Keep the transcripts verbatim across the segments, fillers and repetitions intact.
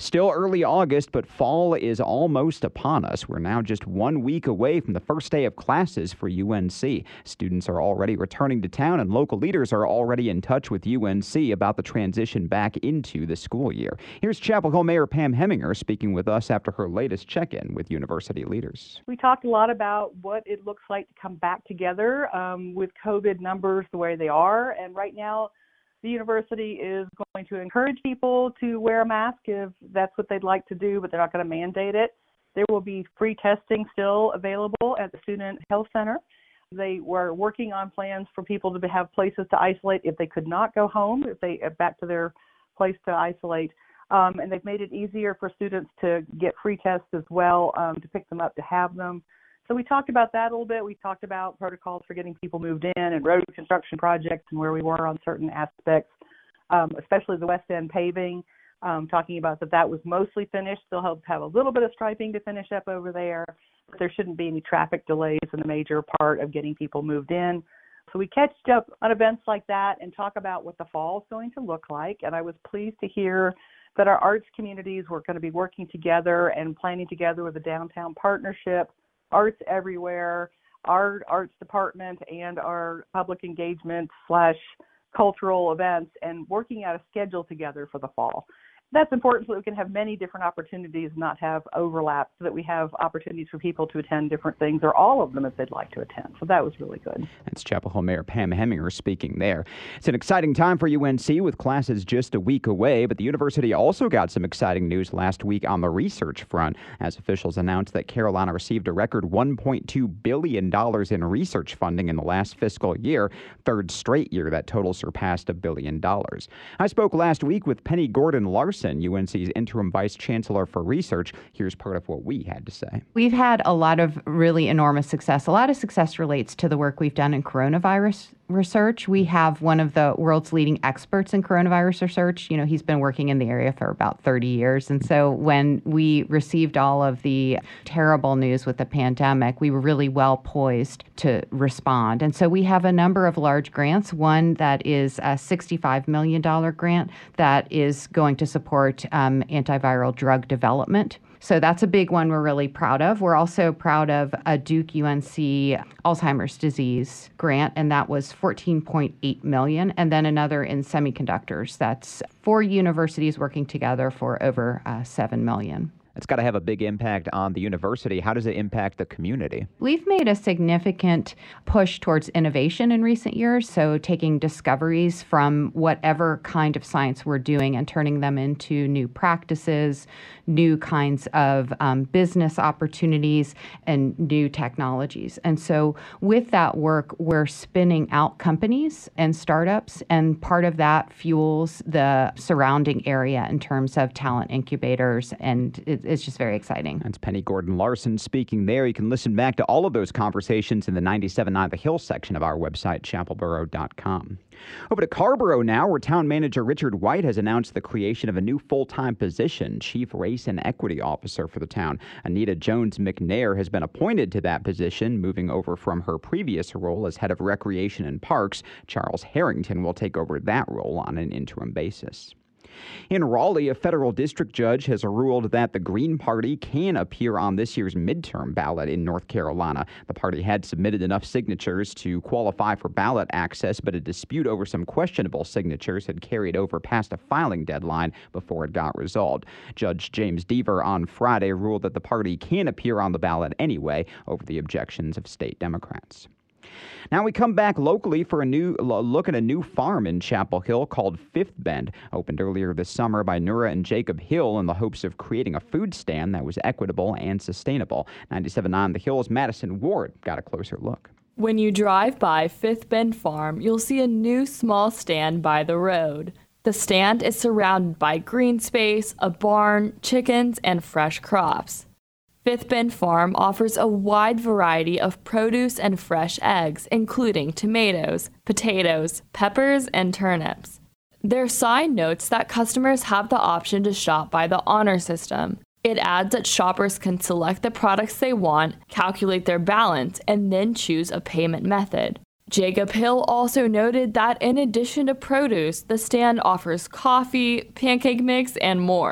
Still early August, but fall is almost upon us. We're now just one week away from the first day of classes for U N C. Students are already returning to town, and local leaders are already in touch with U N C about the transition back into the school year. Here's Chapel Hill Mayor Pam Heminger speaking with us after her latest check-in with university leaders. We talked a lot about what it looks like to come back together um, with COVID numbers the way they are, and right now the university is going to encourage people to wear a mask if that's what they'd like to do, but they're not going to mandate it. There will be free testing still available at the Student Health Center. They were working on plans for people to have places to isolate if they could not go home, if they back to their place to isolate. Um, and they've made it easier for students to get free tests as well, um, to pick them up, to have them. So we talked about that a little bit. We talked about protocols for getting people moved in and road construction projects and where we were on certain aspects, um, especially the West End paving, um, talking about that that was mostly finished. They'll have, have a little bit of striping to finish up over there, but there shouldn't be any traffic delays in the major part of getting people moved in. So we catch up on events like that and talk about what the fall is going to look like. And I was pleased to hear that our arts communities were going to be working together and planning together with the Downtown Partnership, Arts Everywhere, our arts department, and our public engagement slash cultural events, and working out a schedule together for the fall. That's important so that we can have many different opportunities, not have overlap, so that we have opportunities for people to attend different things, or all of them if they'd like to attend. So that was really good. That's Chapel Hill Mayor Pam Heminger speaking there. It's an exciting time for U N C with classes just a week away, but the university also got some exciting news last week on the research front, as officials announced that Carolina received a record one point two billion dollars in research funding in the last fiscal year, third straight year that total surpassed a billion dollars. I spoke last week with Penny Gordon Larson, U N C's interim vice chancellor for research. Here's part of what we had to say. We've had a lot of really enormous success. A lot of success relates to the work we've done in coronavirus research. We have one of the world's leading experts in coronavirus research. You know, he's been working in the area for about thirty years. And so when we received all of the terrible news with the pandemic, we were really well poised to respond. And so we have a number of large grants, one that is a sixty-five million dollars grant that is going to support um, antiviral drug development. So that's a big one we're really proud of. We're also proud of a Duke U N C Alzheimer's disease grant, and that was fourteen point eight million dollars, and then another in semiconductors. That's four universities working together for over uh, seven million dollars. It's got to have a big impact on the university. How does it impact the community? We've made a significant push towards innovation in recent years, so taking discoveries from whatever kind of science we're doing and turning them into new practices, new kinds of um, business opportunities, and new technologies. And so with that work, we're spinning out companies and startups, and part of that fuels the surrounding area in terms of talent incubators, and it, it's just very exciting. That's Penny Gordon Larson speaking there. You can listen back to all of those conversations in the ninety-seven point nine The Hill section of our website, chapel borough dot com. Over to Carrboro now, where Town Manager Richard White has announced the creation of a new full-time position, Chief Race and Equity Officer for the town. Anita Jones McNair has been appointed to that position, moving over from her previous role as Head of Recreation and Parks. Charles Harrington will take over that role on an interim basis. In Raleigh, a federal district judge has ruled that the Green Party can appear on this year's midterm ballot in North Carolina. The party had submitted enough signatures to qualify for ballot access, but a dispute over some questionable signatures had carried over past a filing deadline before it got resolved. Judge James Deaver on Friday ruled that the party can appear on the ballot anyway over the objections of state Democrats. Now we come back locally for a new look at a new farm in Chapel Hill called Fifth Bend, opened earlier this summer by Nura and Jacob Hill in the hopes of creating a food stand that was equitable and sustainable. ninety-seven point nine The Hill's Madison Ward got a closer look. When you drive by Fifth Bend Farm, you'll see a new small stand by the road. The stand is surrounded by green space, a barn, chickens, and fresh crops. Fifth Bend Farm offers a wide variety of produce and fresh eggs, including tomatoes, potatoes, peppers, and turnips. Their sign notes that customers have the option to shop by the honor system. It adds that shoppers can select the products they want, calculate their balance, and then choose a payment method. Jacob Hill also noted that in addition to produce, the stand offers coffee, pancake mix, and more.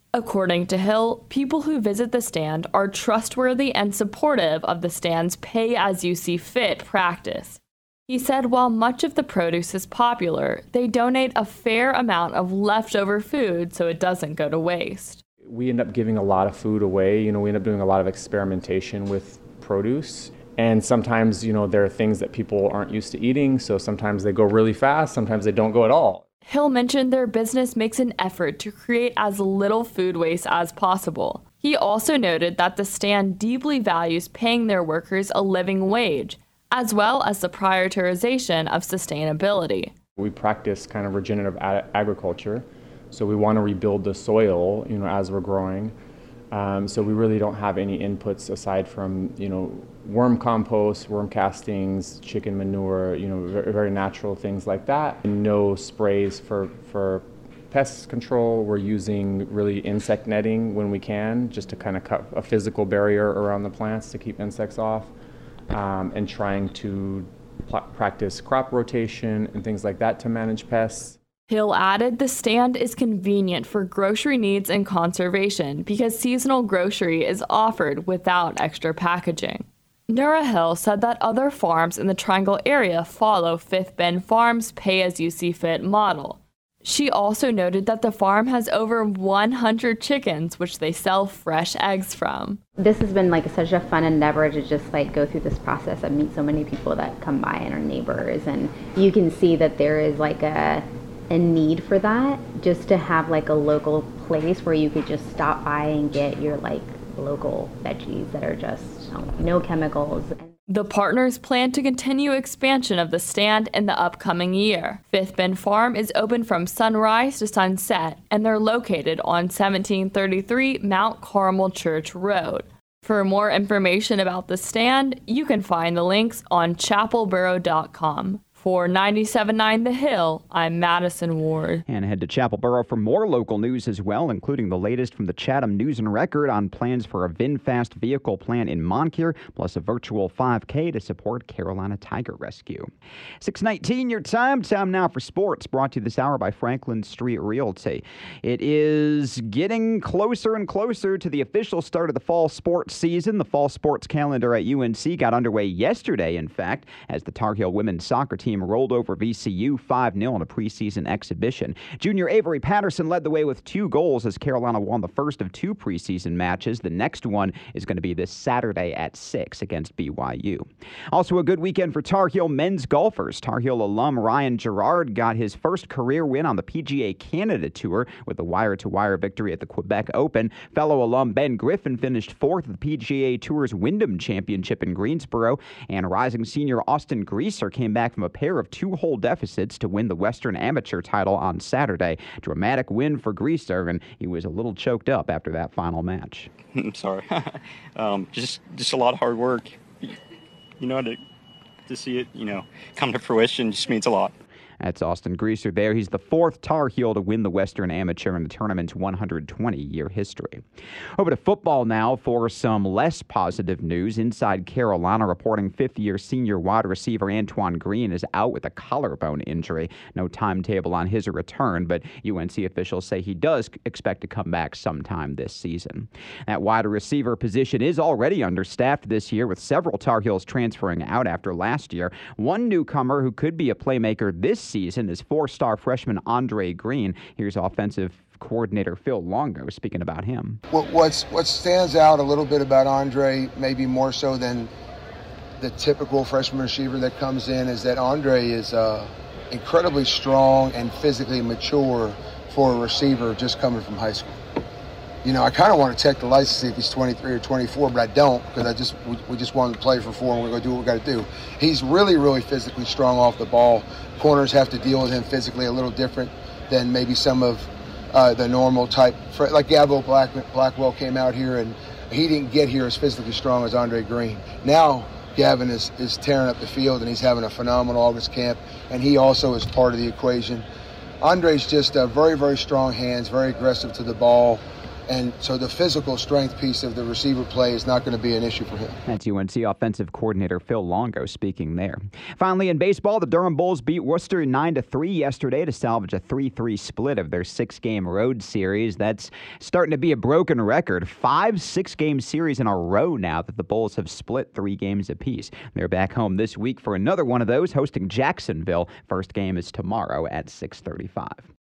According to Hill, people who visit the stand are trustworthy and supportive of the stand's pay-as-you-see-fit practice. He said while much of the produce is popular, they donate a fair amount of leftover food so it doesn't go to waste. We end up giving a lot of food away. You know, we end up doing a lot of experimentation with produce. And sometimes, you know, there are things that people aren't used to eating, so sometimes they go really fast, sometimes they don't go at all. Hill mentioned their business makes an effort to create as little food waste as possible. He also noted that the stand deeply values paying their workers a living wage, as well as the prioritization of sustainability. We practice kind of regenerative ag- agriculture, so we want to rebuild the soil, you know, as we're growing. Um, so we really don't have any inputs aside from, you know, worm compost, worm castings, chicken manure, you know, very, very natural things like that. No sprays for, for pest control. We're using really insect netting when we can, just to kind of cut a physical barrier around the plants to keep insects off, um, and trying to pl- practice crop rotation and things like that to manage pests. Hill added the stand is convenient for grocery needs and conservation because seasonal grocery is offered without extra packaging. Nura Hill said that other farms in the Triangle area follow Fifth Bend Farm's pay-as-you-see-fit model. She also noted that the farm has over one hundred chickens, which they sell fresh eggs from. This has been like such a fun endeavor to just like go through this process and meet so many people that come by and are neighbors, and you can see that there is like a a need for that, just to have like a local place where you could just stop by and get your like local veggies that are just no chemicals. The partners plan to continue expansion of the stand in the upcoming year. Fifth Bend Farm is open from sunrise to sunset, and they're located on seventeen thirty-three Mount Carmel Church Road. For more information about the stand, you can find the links on chapel borough dot com. For ninety-seven point nine The Hill, I'm Madison Ward. And head to Chapel Borough for more local news as well, including the latest from the Chatham News and Record on plans for a VinFast vehicle plant in Moncure, plus a virtual five K to support Carolina Tiger Rescue. six nineteen, your time. Time now for sports, brought to you this hour by Franklin Street Realty. It is getting closer and closer to the official start of the fall sports season. The fall sports calendar at U N C got underway yesterday, in fact, as the Tar Heel women's soccer team rolled over V C U five nil in a preseason exhibition. Junior Avery Patterson led the way with two goals as Carolina won the first of two preseason matches. The next one is going to be this Saturday at six against B Y U. Also a good weekend for Tar Heel men's golfers. Tar Heel alum Ryan Gerard got his first career win on the P G A Canada Tour with a wire-to-wire victory at the Quebec Open. Fellow alum Ben Griffin finished fourth at the P G A Tour's Wyndham Championship in Greensboro, and rising senior Austin Greaser came back from a pair of two-hole deficits to win the Western Amateur title on Saturday. Dramatic win for Greaser, and he was a little choked up after that final match. I'm sorry. um, just just a lot of hard work. You know, to to see it, you know, come to fruition just means a lot. That's Austin Greaser there. He's the fourth Tar Heel to win the Western Amateur in the tournament's one hundred twenty-year history. Over to football now for some less positive news. Inside Carolina reporting fifth-year senior wide receiver Antoine Green is out with a collarbone injury. No timetable on his return, but U N C officials say he does expect to come back sometime this season. That wide receiver position is already understaffed this year, with several Tar Heels transferring out after last year. One newcomer who could be a playmaker this season is four-star freshman Andre Green. Here's offensive coordinator Phil Longo speaking about him. What what's, what stands out a little bit about Andre, maybe more so than the typical freshman receiver that comes in, is that Andre is uh, incredibly strong and physically mature for a receiver just coming from high school. You know, I kind of want to check the license to see if he's twenty-three or twenty-four, but I don't, because I just we, we just want him to play for four, and we're going to do what we got to do. He's really, really physically strong off the ball. Corners have to deal with him physically a little different than maybe some of uh, the normal type. Like Gabo Black, Blackwell came out here, and he didn't get here as physically strong as Andre Green. Now Gavin is, is tearing up the field, and he's having a phenomenal August camp, and he also is part of the equation. Andre's just uh, very, very strong hands, very aggressive to the ball. And so the physical strength piece of the receiver play is not going to be an issue for him. That's U N C offensive coordinator Phil Longo speaking there. Finally, in baseball, the Durham Bulls beat Worcester nine to three yesterday to salvage a three three split of their six-game road series. That's starting to be a broken record. Five six-game series in a row now that the Bulls have split three games apiece. They're back home this week for another one of those, hosting Jacksonville. First game is tomorrow at six thirty-five.